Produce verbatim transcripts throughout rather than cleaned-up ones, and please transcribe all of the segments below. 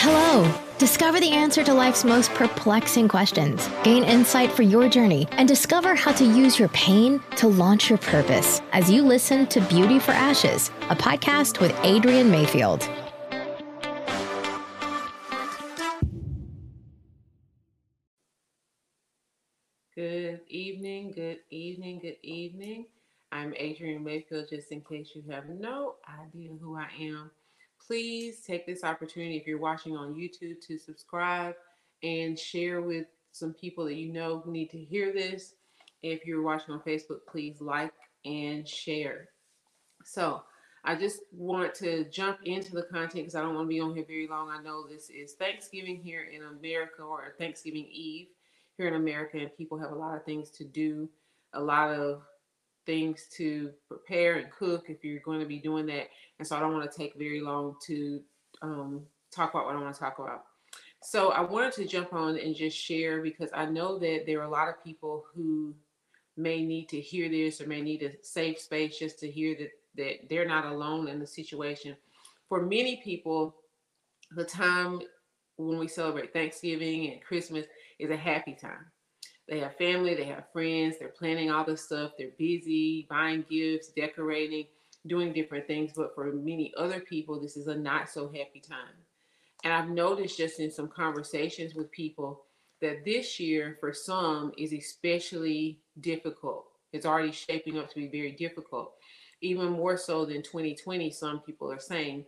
Hello! Discover the answer to life's most perplexing questions, gain insight for your journey, and discover how to use your pain to launch your purpose as you listen to Beauty for Ashes, a podcast with Adrienne Mayfield. Good evening, good evening, good evening. I'm Adrienne Mayfield, just in case you have no idea who I am. Please take this opportunity, if you're watching on YouTube, to subscribe and share with some people that you know who need to hear this. If you're watching on Facebook, please like and share. So I just want to jump into the content because I don't want to be on here very long. I know this is Thanksgiving here in America, or Thanksgiving Eve here in America, and people have a lot of things to do, a lot of things to prepare and cook if you're going to be doing that. And so I don't want to take very long to um, talk about what I want to talk about. So I wanted to jump on and just share, because I know that there are a lot of people who may need to hear this, or may need a safe space just to hear that, that they're not alone in the situation. For many people, the time when we celebrate Thanksgiving and Christmas is a happy time. They have family, they have friends, they're planning all this stuff, they're busy buying gifts, decorating, doing different things. But for many other people, this is a not so happy time. And I've noticed just in some conversations with people that this year for some is especially difficult. It's already shaping up to be very difficult, even more so than twenty twenty, some people are saying.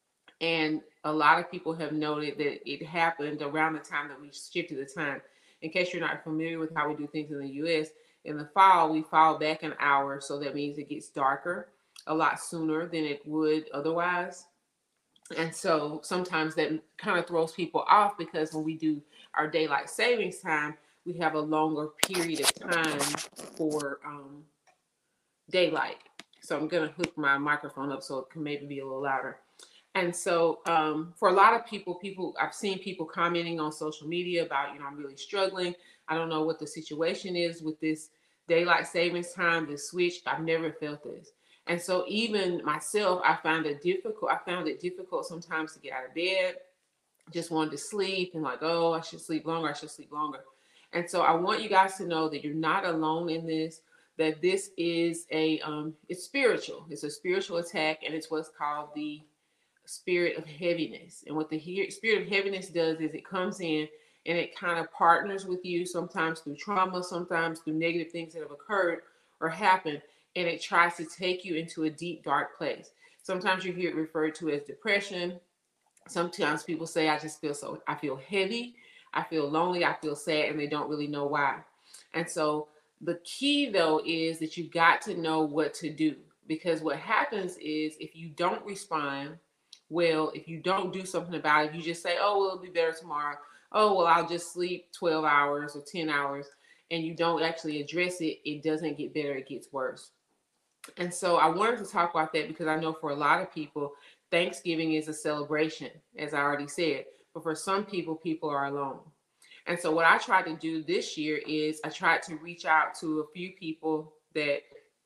And a lot of people have noted that it happened around the time that we shifted the time. In case you're not familiar with how we do things in the U S, in the fall, we fall back an hour. So that means it gets darker a lot sooner than it would otherwise. And so sometimes that kind of throws people off, because when we do our daylight savings time, we have a longer period of time for um, daylight. So I'm going to hook my microphone up so it can maybe be a little louder. And so um, for a lot of people, people, I've seen people commenting on social media about, you know, I'm really struggling. I don't know what the situation is with this daylight savings time, this switch. I've never felt this. And so even myself, I found it difficult. I found it difficult sometimes to get out of bed, just wanted to sleep and like, oh, I should sleep longer. I should sleep longer. And so I want you guys to know that you're not alone in this, that this is a, um, it's spiritual. It's a spiritual attack, and it's what's called the spirit of heaviness. And what the he- spirit of heaviness does is it comes in and it kind of partners with you, sometimes through trauma, sometimes through negative things that have occurred or happened, and it tries to take you into a deep, dark place. Sometimes you hear it referred to as depression. Sometimes people say, I just feel so, I feel heavy, I feel lonely, I feel sad, and they don't really know why. And so the key, though, is that you've got to know what to do, because what happens is if you don't respond well, if you don't do something about it, if you just say, oh, well, it'll be better tomorrow. Oh, well, I'll just sleep twelve hours or ten hours, and you don't actually address it, it doesn't get better, it gets worse. And so I wanted to talk about that because I know for a lot of people, Thanksgiving is a celebration, as I already said. But for some people, people are alone. And so what I tried to do this year is I tried to reach out to a few people that,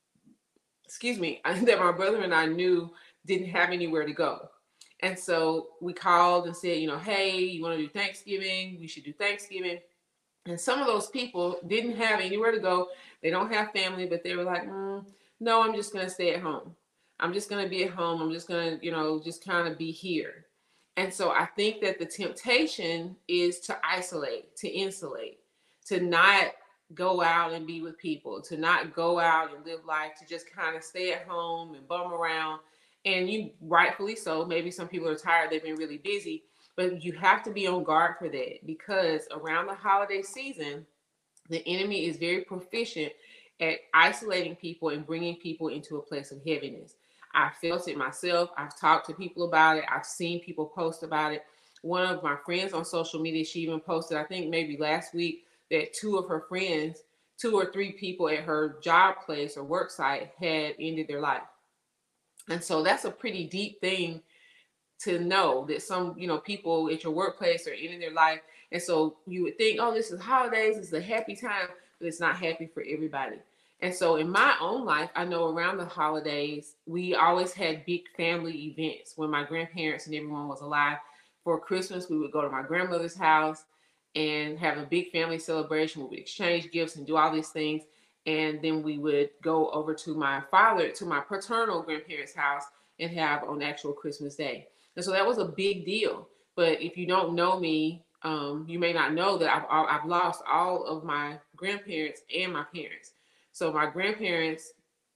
excuse me, that my brother and I knew didn't have anywhere to go. And so we called and said, you know, hey, you want to do Thanksgiving? We should do Thanksgiving. And some of those people didn't have anywhere to go. They don't have family, but they were like, mm, no, I'm just going to stay at home. I'm just going to be at home. I'm just going to, you know, just kind of be here. And so I think that the temptation is to isolate, to insulate, to not go out and be with people, to not go out and live life, to just kind of stay at home and bum around. And you rightfully so. Maybe some people are tired. They've been really busy. But you have to be on guard for that, because around the holiday season, the enemy is very proficient at isolating people and bringing people into a place of heaviness. I felt it myself. I've talked to people about it. I've seen people post about it. One of my friends on social media, she even posted, I think maybe last week, that two of her friends, two or three people at her job place or work site had ended their life. And so that's a pretty deep thing to know, that some, you know, people at your workplace are ending their life. And so you would think, oh, this is holidays, this is a happy time, but it's not happy for everybody. And so in my own life, I know around the holidays, we always had big family events when my grandparents and everyone was alive. for Christmas, we would go to my grandmother's house and have a big family celebration. We would exchange gifts and do all these things. And then we would go over to my father, to my paternal grandparents' house and have on actual Christmas Day. And so that was a big deal. But if you don't know me, um, you may not know that I've, I've lost all of my grandparents and my parents. So my grandparents,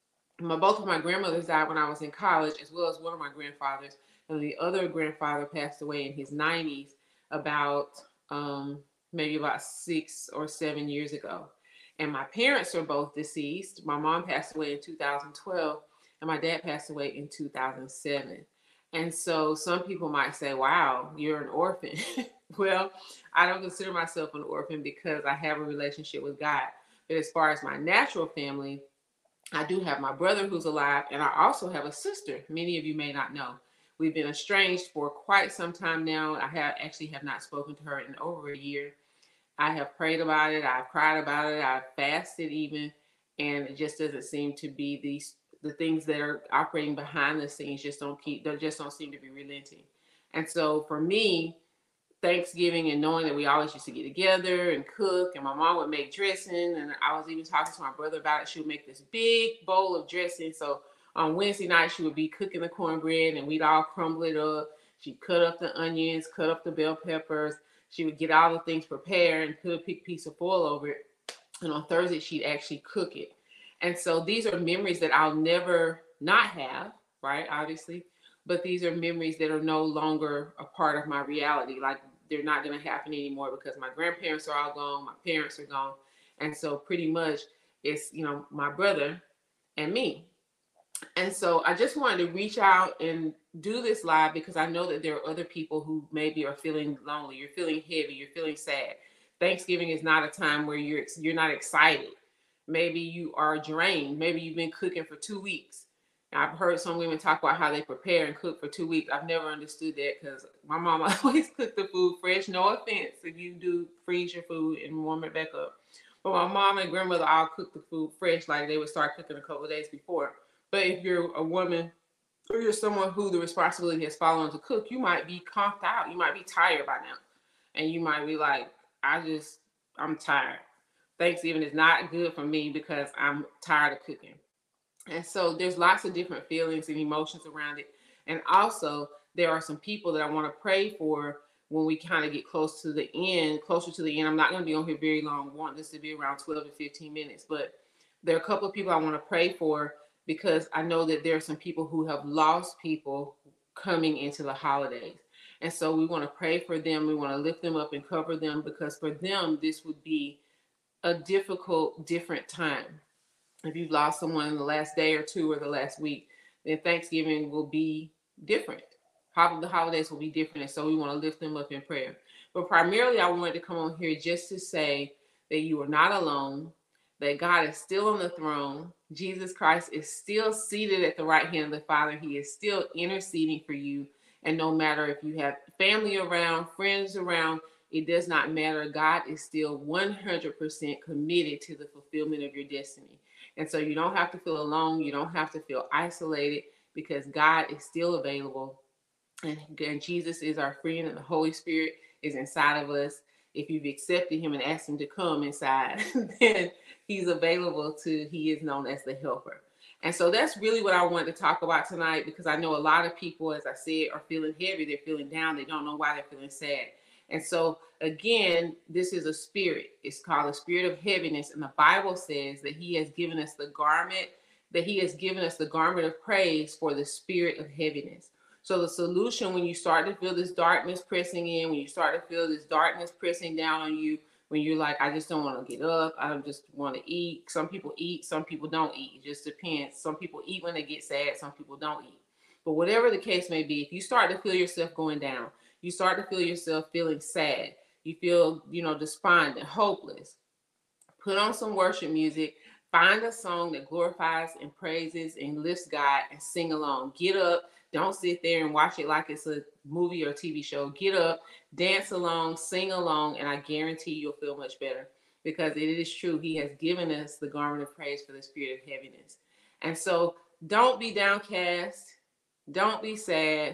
my both of my grandmothers died when I was in college, as well as one of my grandfathers. And the other grandfather passed away in his nineties about um, maybe about six or seven years ago. And my parents are both deceased. My mom passed away in two thousand twelve, and my dad passed away in two thousand seven. And so some people might say, wow, you're an orphan. Well, I don't consider myself an orphan because I have a relationship with God. But as far as my natural family, I do have my brother who's alive, and I also have a sister. Many of you may not know. We've been estranged for quite some time now. I have actually have not spoken to her in over a year. I have prayed about it. I've cried about it. I've fasted even, and it just doesn't seem to be these the things that are operating behind the scenes just don't keep. They just don't seem to be relenting. And so for me, Thanksgiving and knowing that we always used to get together and cook, and my mom would make dressing, and I was even talking to my brother about it. She would make this big bowl of dressing. So on Wednesday night, she would be cooking the cornbread, and we'd all crumble it up. She'd cut up the onions, cut up the bell peppers. She would get all the things prepared and put a big piece of foil over it. And on Thursday, she'd actually cook it. And so these are memories that I'll never not have, right? Obviously. But these are memories that are no longer a part of my reality. Like, they're not going to happen anymore because my grandparents are all gone. My parents are gone. And so pretty much it's, you know, my brother and me. And so I just wanted to reach out and do this live because I know that there are other people who maybe are feeling lonely. You're feeling heavy. You're feeling sad. Thanksgiving is not a time where you're you're not excited. Maybe you are drained. Maybe you've been cooking for two weeks. I've heard some women talk about how they prepare and cook for two weeks. I've never understood that because my mom always cooked the food fresh. No offense if you do freeze your food and warm it back up. But my mom and grandmother all cooked the food fresh, like they would start cooking a couple of days before. But if you're a woman or you're someone who the responsibility has fallen to cook, you might be conked out. You might be tired by now. And you might be like, I just, I'm tired. Thanksgiving is not good for me because I'm tired of cooking. And so there's lots of different feelings and emotions around it. And also there are some people that I want to pray for when we kind of get close to the end, closer to the end. I'm not going to be on here very long. I want this to be around twelve to fifteen minutes, but there are a couple of people I want to pray for because I know that there are some people who have lost people coming into the holidays. And so we want to pray for them. We want to lift them up and cover them because for them, this would be a difficult, different time. If you've lost someone in the last day or two or the last week, then Thanksgiving will be different. The holidays will be different. And so we want to lift them up in prayer. But primarily, I wanted to come on here just to say that you are not alone, that God is still on the throne. Jesus Christ is still seated at the right hand of the Father. He is still interceding for you. And no matter if you have family around, friends around, it does not matter. God is still one hundred percent committed to the fulfillment of your destiny. And so you don't have to feel alone. You don't have to feel isolated because God is still available. And, and Jesus is our friend, and the Holy Spirit is inside of us. If you've accepted him and asked him to come inside, then he's available to, he is known as the helper. And so that's really what I wanted to talk about tonight because I know a lot of people, as I said, are feeling heavy. They're feeling down. They don't know why they're feeling sad. And so, again, this is a spirit. It's called a spirit of heaviness. And the Bible says that he has given us the garment, that he has given us the garment of praise for the spirit of heaviness. So the solution when you start to feel this darkness pressing in, when you start to feel this darkness pressing down on you, when you're like, I just don't want to get up. I just want to eat. Some people eat. Some people don't eat. It just depends. Some people eat when they get sad. Some people don't eat. But whatever the case may be, if you start to feel yourself going down, you start to feel yourself feeling sad, you feel, you know, despondent, hopeless, put on some worship music, find a song that glorifies and praises and lifts God and sing along. Get up. Don't sit there and watch it like it's a movie or a T V show. Get up, dance along, sing along, and I guarantee you'll feel much better because it is true. He has given us the garment of praise for the spirit of heaviness. And so don't be downcast. Don't be sad.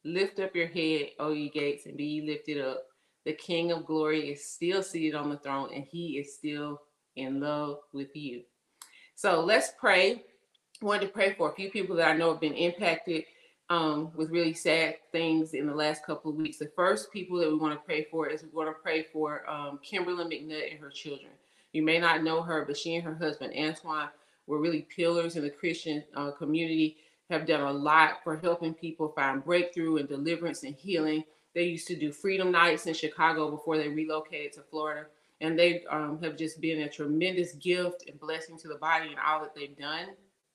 Lift up your head, O ye gates, and be ye lifted up. The King of glory is still seated on the throne, and he is still in love with you. So let's pray. I wanted to pray for a few people that I know have been impacted um, with really sad things in the last couple of weeks. The first people that we want to pray for is we want to pray for um, Kimberly McNutt and her children. You may not know her, but she and her husband, Antoine, were really pillars in the Christian uh, community, have done a lot for helping people find breakthrough and deliverance and healing. They used to do Freedom Nights in Chicago before they relocated to Florida. And they um, have just been a tremendous gift and blessing to the body and all that they've done.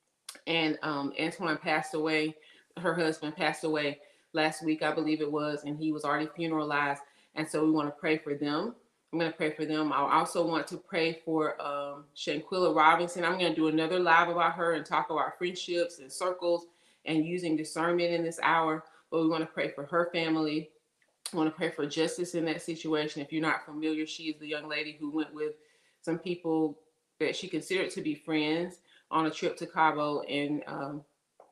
And um, Antoine passed away. Her husband passed away last week, I believe it was, and he was already funeralized. And so we want to pray for them. I'm going to pray for them. I also want to pray for um, Shanquilla Robinson. I'm going to do another live about her and talk about friendships and circles and using discernment in this hour. But we want to pray for her family. I want to pray for justice in that situation. If you're not familiar, she is the young lady who went with some people that she considered to be friends on a trip to Cabo and um,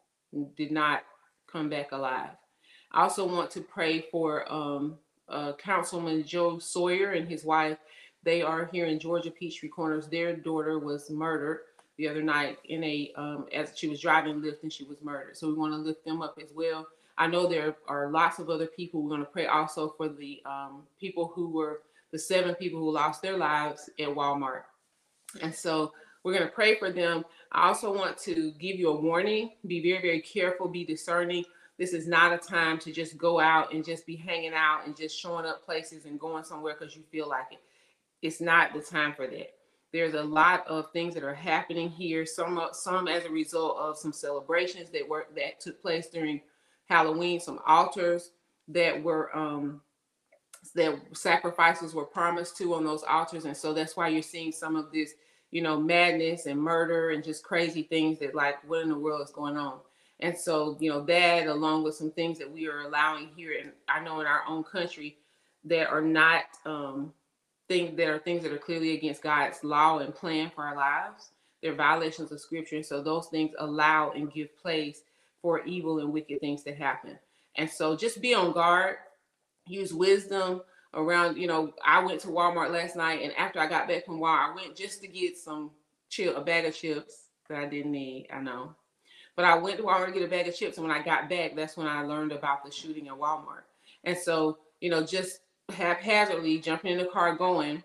did not come back alive. I also want to pray for um, uh, Councilman Joe Sawyer and his wife. They are here in Georgia Peachtree Corners. Their daughter was murdered the other night in a um, as she was driving Lyft and she was murdered. So we want to lift them up as well. I know there are lots of other people. We're going to pray also for the um, people who were the seven people who lost their lives at Walmart. And so we're going to pray for them. I also want to give you a warning. Be very, very careful. Be discerning. This is not a time to just go out and just be hanging out and just showing up places and going somewhere because you feel like it. It's not the time for that. There's a lot of things that are happening here. Some, some as a result of some celebrations that were that took place during Halloween. Some altars that were um, that sacrifices were promised to on those altars, and so that's why you're seeing some of this, you know, madness and murder and just crazy things that like, what in the world is going on? And so, you know, that along with some things that we are allowing here, and I know in our own country, that are not um, things that are things that are clearly against God's law and plan for our lives. They're violations of Scripture, and so those things allow and give place for evil and wicked things to happen. And so, just be on guard. Use wisdom around, you know, I went to Walmart last night, and after I got back from Walmart, I went just to get some chip, a bag of chips that I didn't need, I know. But I went to Walmart to get a bag of chips, and when I got back, that's when I learned about the shooting at Walmart. And so, you know, just haphazardly jumping in the car going,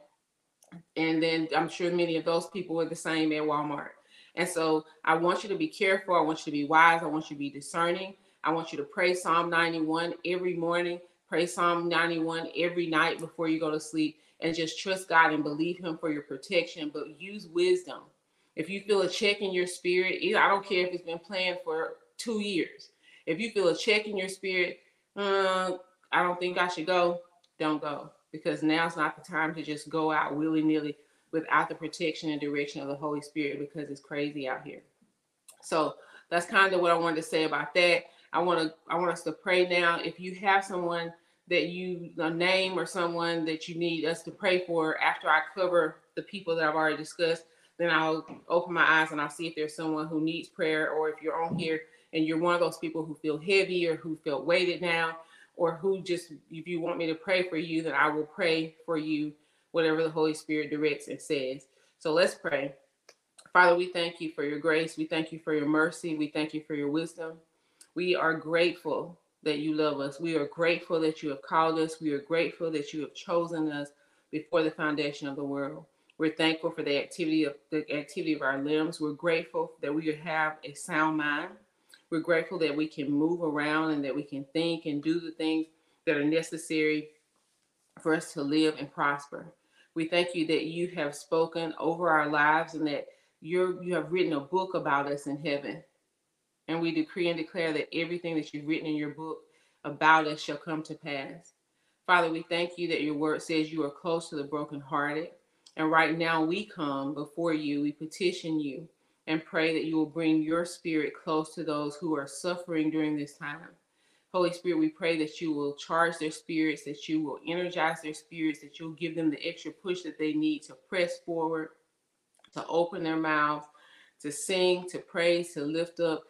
and then I'm sure many of those people were the same at Walmart. And so I want you to be careful. I want you to be wise. I want you to be discerning. I want you to pray Psalm ninety-one every morning. Pray Psalm ninety-one every night before you go to sleep, and just trust God and believe him for your protection, but use wisdom. If you feel a check in your spirit, I don't care if it's been planned for two years. If you feel a check in your spirit, uh, I don't think I should go, don't go, because now's not the time to just go out willy-nilly without the protection and direction of the Holy Spirit, because it's crazy out here. So that's kind of what I wanted to say about that. I want to I want us to pray now. If you have someone that you a name or someone that you need us to pray for after I cover the people that I've already discussed, then I'll open my eyes and I'll see if there's someone who needs prayer, or if you're on here and you're one of those people who feel heavy or who feel weighted down, or who just, if you want me to pray for you, then I will pray for you, whatever the Holy Spirit directs and says. So let's pray. Father, we thank you for your grace. We thank you for your mercy. We thank you for your wisdom. We are grateful that you love us. We are grateful that you have called us. We are grateful that you have chosen us before the foundation of the world. We're thankful for the activity of the activity of our limbs. We're grateful that we have a sound mind. We're grateful that we can move around and that we can think and do the things that are necessary for us to live and prosper. We thank you that you have spoken over our lives and that you're, you have written a book about us in heaven. And we decree and declare that everything that you've written in your book about us shall come to pass. Father, we thank you that your word says you are close to the brokenhearted. And right now we come before you, we petition you and pray that you will bring your spirit close to those who are suffering during this time. Holy Spirit, we pray that you will charge their spirits, that you will energize their spirits, that you'll give them the extra push that they need to press forward, to open their mouths, to sing, to praise, to lift up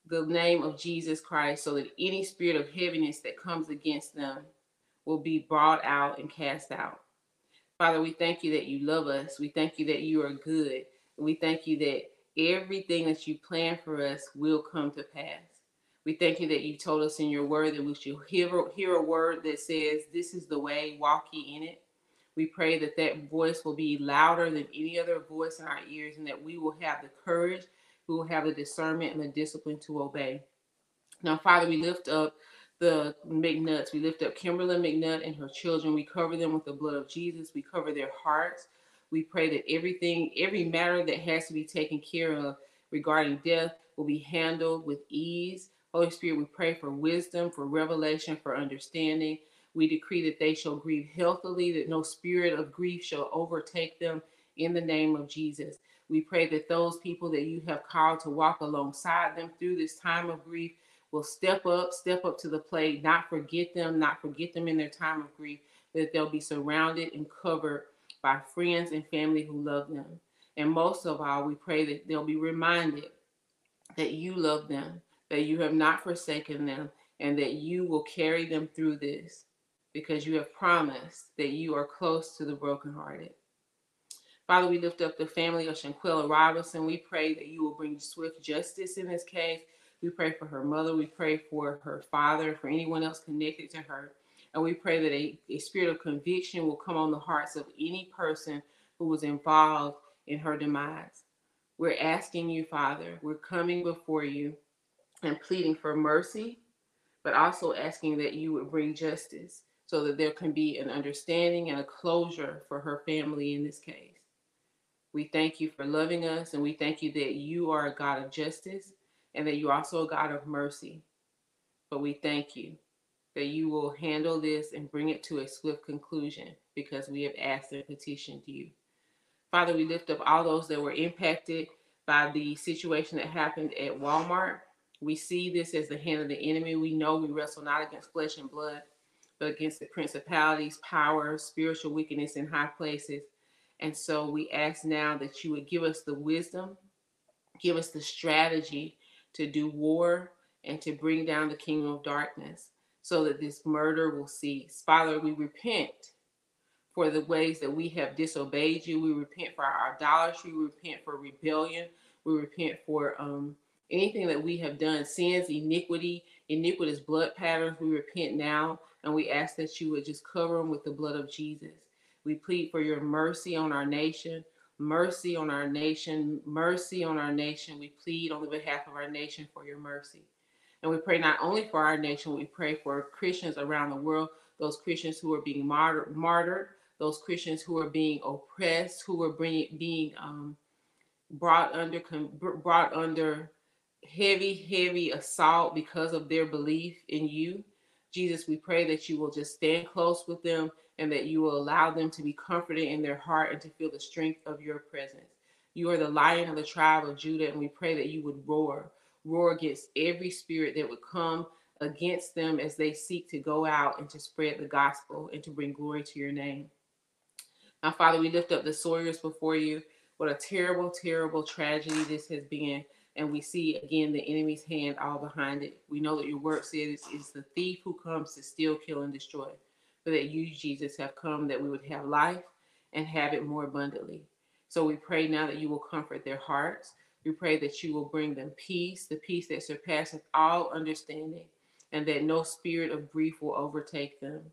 the name of Jesus Christ so that any spirit of heaviness that comes against them will be brought out and cast out. Father, we thank you that you love us. We thank you that you are good. We thank you that everything that you plan for us will come to pass. We thank you that you told us in your word that we should hear, hear a word that says, this is the way, walk ye in it. We pray that that voice will be louder than any other voice in our ears, and that we will have the courage, we will have the discernment and the discipline to obey. Now, Father, we lift up the McNutts. We lift up Kimberly McNutt and her children. We cover them with the blood of Jesus. We cover their hearts. We pray that everything, every matter that has to be taken care of regarding death will be handled with ease. Holy Spirit, we pray for wisdom, for revelation, for understanding. We decree that they shall grieve healthily, that no spirit of grief shall overtake them in the name of Jesus. We pray that those people that you have called to walk alongside them through this time of grief will step up, step up to the plate, not forget them, not forget them in their time of grief, that they'll be surrounded and covered by friends and family who love them. And most of all, we pray that they'll be reminded that you love them, that you have not forsaken them, and that you will carry them through this because you have promised that you are close to the brokenhearted. Father, we lift up the family of Shanquella Robinson. We pray that you will bring swift justice in this case. We pray for her mother. We pray for her father, for anyone else connected to her. And we pray that a, a spirit of conviction will come on the hearts of any person who was involved in her demise. We're asking you, Father, we're coming before you and pleading for mercy, but also asking that you would bring justice so that there can be an understanding and a closure for her family in this case. We thank you for loving us, and we thank you that you are a God of justice and that you're also a God of mercy. But we thank you that you will handle this and bring it to a swift conclusion because we have asked and petitioned you. Father, we lift up all those that were impacted by the situation that happened at Walmart. We see this as the hand of the enemy. We know we wrestle not against flesh and blood, but against the principalities, powers, spiritual wickedness in high places. And so we ask now that you would give us the wisdom, give us the strategy to do war and to bring down the kingdom of darkness so that this murder will cease. Father, we repent for the ways that we have disobeyed you. We repent for our idolatry. We repent for rebellion. We repent for um, anything that we have done, sins, iniquity, iniquitous blood patterns. We repent now, and we ask that you would just cover them with the blood of Jesus. We plead for your mercy on our nation, mercy on our nation, mercy on our nation. We plead on the behalf of our nation for your mercy. And we pray not only for our nation, we pray for Christians around the world, those Christians who are being martyred, martyred those Christians who are being oppressed, who are bringing, being um, brought under brought under heavy, heavy assault because of their belief in you. Jesus, we pray that you will just stand close with them and that you will allow them to be comforted in their heart and to feel the strength of your presence. You are the Lion of the tribe of Judah, and we pray that you would roar, roar against every spirit that would come against them as they seek to go out and to spread the gospel and to bring glory to your name. Now, Father, we lift up the Sawyers before you. What a terrible, terrible tragedy this has been. And we see, again, the enemy's hand all behind it. We know that your word says it's the thief who comes to steal, kill, and destroy. But that you, Jesus, have come that we would have life and have it more abundantly. So we pray now that you will comfort their hearts. We pray that you will bring them peace, the peace that surpasses all understanding, and that no spirit of grief will overtake them.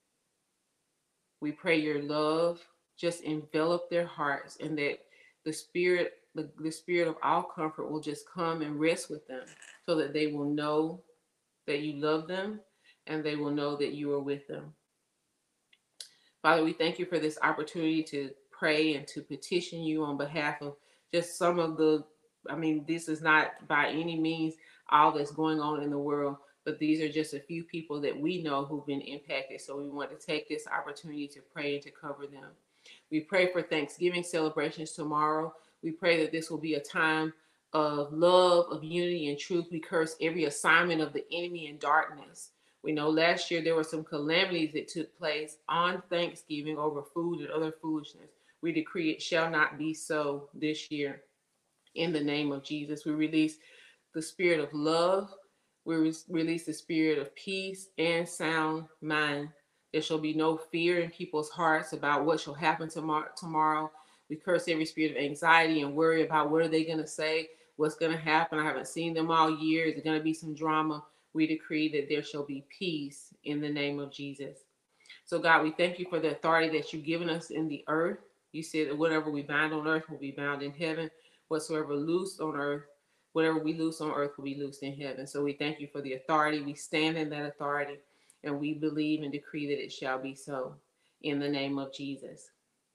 We pray your love just envelop their hearts, and that the spirit, the, the spirit of all comfort will just come and rest with them so that they will know that you love them and they will know that you are with them. Father, we thank you for this opportunity to pray and to petition you on behalf of just some of the, I mean, this is not by any means all that's going on in the world, but these are just a few people that we know who've been impacted. So we want to take this opportunity to pray and to cover them. We pray for Thanksgiving celebrations tomorrow. We pray that this will be a time of love, of unity, and truth. We curse every assignment of the enemy in darkness. We know last year there were some calamities that took place on Thanksgiving over food and other foolishness. We decree it shall not be so this year. In the name of Jesus, we release the the spirit of love. We re- release the spirit of peace and sound mind. There shall be no fear in people's hearts about what shall happen tomorrow. tomorrow. We curse every spirit of anxiety and worry about what are they going to say, what's going to happen. I haven't seen them all year. Is there going to be some drama? We decree that there shall be peace in the name of Jesus. So God, we thank you for the authority that you've given us in the earth. You said that whatever we bind on earth will be bound in heaven. Whatsoever loose on earth, whatever we loose on earth will be loosed in heaven. So we thank you for the authority. We stand in that authority, and we believe and decree that it shall be so in the name of Jesus.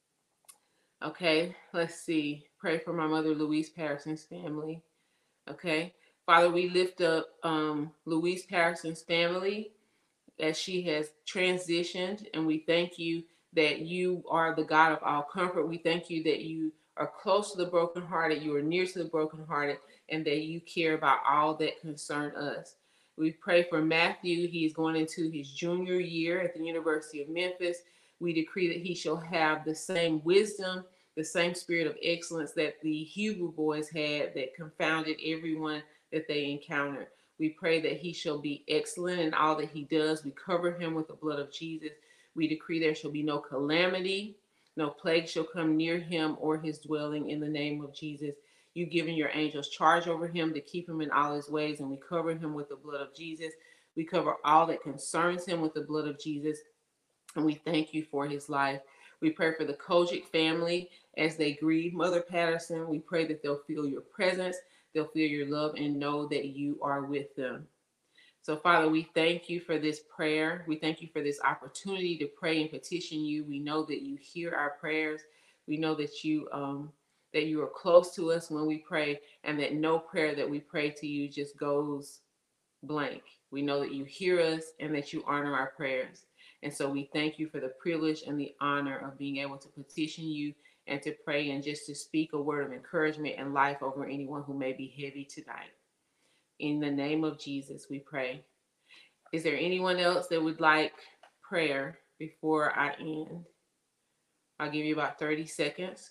Okay, let's see. Pray for my mother, Louise Patterson's family. Okay, Father, we lift up um, Louise Patterson's family as she has transitioned, and we thank you that you are the God of all comfort. We thank you that you are close to the brokenhearted, you are near to the brokenhearted, and that you care about all that concern us. We pray for Matthew. He is going into his junior year at the University of Memphis. We decree that he shall have the same wisdom, the same spirit of excellence that the Hebrew boys had that confounded everyone that they encountered. We pray that he shall be excellent in all that he does. We cover him with the blood of Jesus. We decree there shall be no calamity, no plague shall come near him or his dwelling in the name of Jesus. You've given your angels charge over him to keep him in all his ways, and we cover him with the blood of Jesus. We cover all that concerns him with the blood of Jesus, and we thank you for his life. We pray for the Kojic family as they grieve Mother Patterson. We pray that they'll feel your presence, they'll feel your love, and know that you are with them. So, Father, we thank you for this prayer. We thank you for this opportunity to pray and petition you. We know that you hear our prayers. We know that you um, that you are close to us when we pray, and that no prayer that we pray to you just goes blank. We know that you hear us and that you honor our prayers. And so we thank you for the privilege and the honor of being able to petition you and to pray and just to speak a word of encouragement and life over anyone who may be heavy tonight. In the name of Jesus, we pray. Is there anyone else that would like prayer before I end? I'll give you about thirty seconds.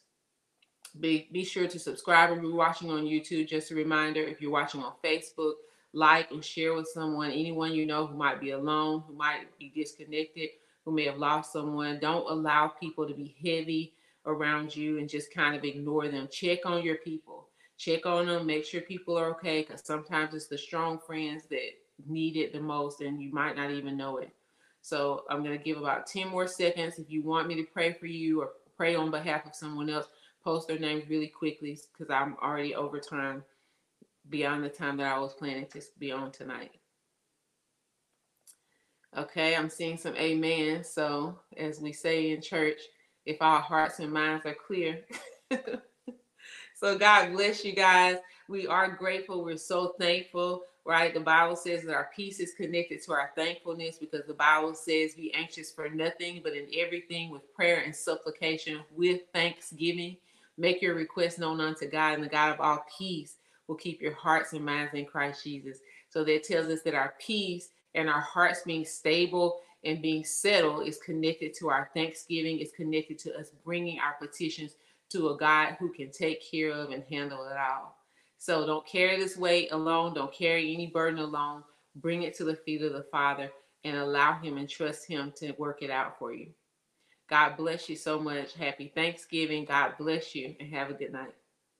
Be, be sure to subscribe if you're watching on YouTube. Just a reminder, if you're watching on Facebook, like and share with someone, anyone you know who might be alone, who might be disconnected, who may have lost someone. Don't allow people to be heavy around you and just kind of ignore them. Check on your people. Check on them. Make sure people are okay, because sometimes it's the strong friends that need it the most, and you might not even know it. So I'm going to give about ten more seconds. If you want me to pray for you or pray on behalf of someone else, post their names really quickly, because I'm already over time, beyond the time that I was planning to be on tonight. Okay, I'm seeing some amen. So as we say in church, if our hearts and minds are clear. So God bless you guys. We are grateful. We're so thankful, right? The Bible says that our peace is connected to our thankfulness, because the Bible says be anxious for nothing, but in everything with prayer and supplication with thanksgiving. Make your requests known unto God, and the God of all peace will keep your hearts and minds in Christ Jesus. So that tells us that our peace and our hearts being stable and being settled is connected to our thanksgiving. It's connected to us bringing our petitions to a God who can take care of and handle it all. So don't carry this weight alone. Don't carry any burden alone. Bring it to the feet of the Father and allow him and trust him to work it out for you. God bless you so much. Happy Thanksgiving. God bless you, and have a good night.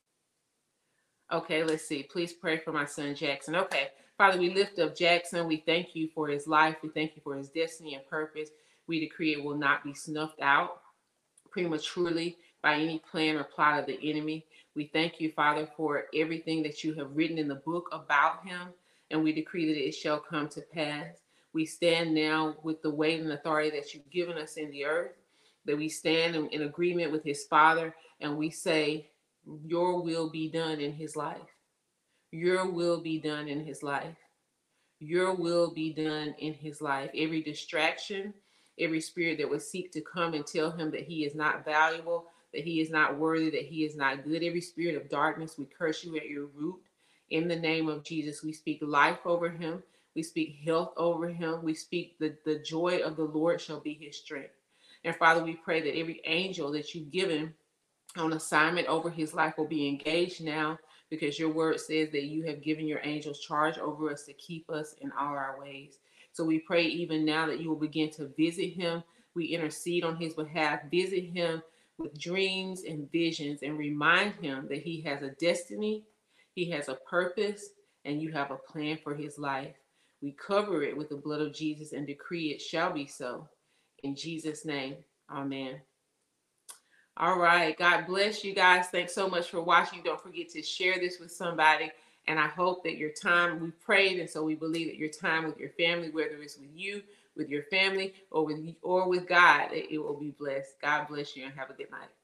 Okay, let's see. Please pray for my son, Jackson. Okay, Father, we lift up Jackson. We thank you for his life. We thank you for his destiny and purpose. We decree it will not be snuffed out prematurely by any plan or plot of the enemy. We thank you, Father, for everything that you have written in the book about him, and we decree that it shall come to pass. We stand now with the weight and authority that you've given us in the earth, that we stand in, in agreement with his Father, and we say, your will be done in his life. Your will be done in his life. Your will be done in his life. Every distraction, every spirit that would seek to come and tell him that he is not valuable, that he is not worthy, that he is not good, every spirit of darkness, we curse you at your root. In the name of Jesus, we speak life over him. We speak health over him. We speak the, the joy of the Lord shall be his strength. And Father, we pray that every angel that you've given on assignment over his life will be engaged now because your word says that you have given your angels charge over us to keep us in all our ways. So we pray even now that you will begin to visit him. We intercede on his behalf. Visit him with dreams and visions and remind him that he has a destiny, he has a purpose, and you have a plan for his life. We cover it with the blood of Jesus and decree it shall be so. In Jesus' name, amen. All right. God bless you guys. Thanks so much for watching. Don't forget to share this with somebody. And I hope that your time, we prayed, and so we believe that your time with your family, whether it's with you, with your family, or with or with God, it, it will be blessed. God bless you and have a good night.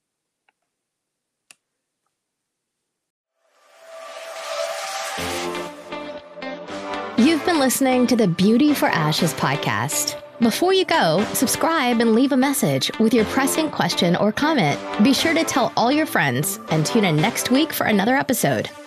You've been listening to the Beauty for Ashes podcast. Before you go, subscribe and leave a message with your pressing question or comment. Be sure to tell all your friends and tune in next week for another episode.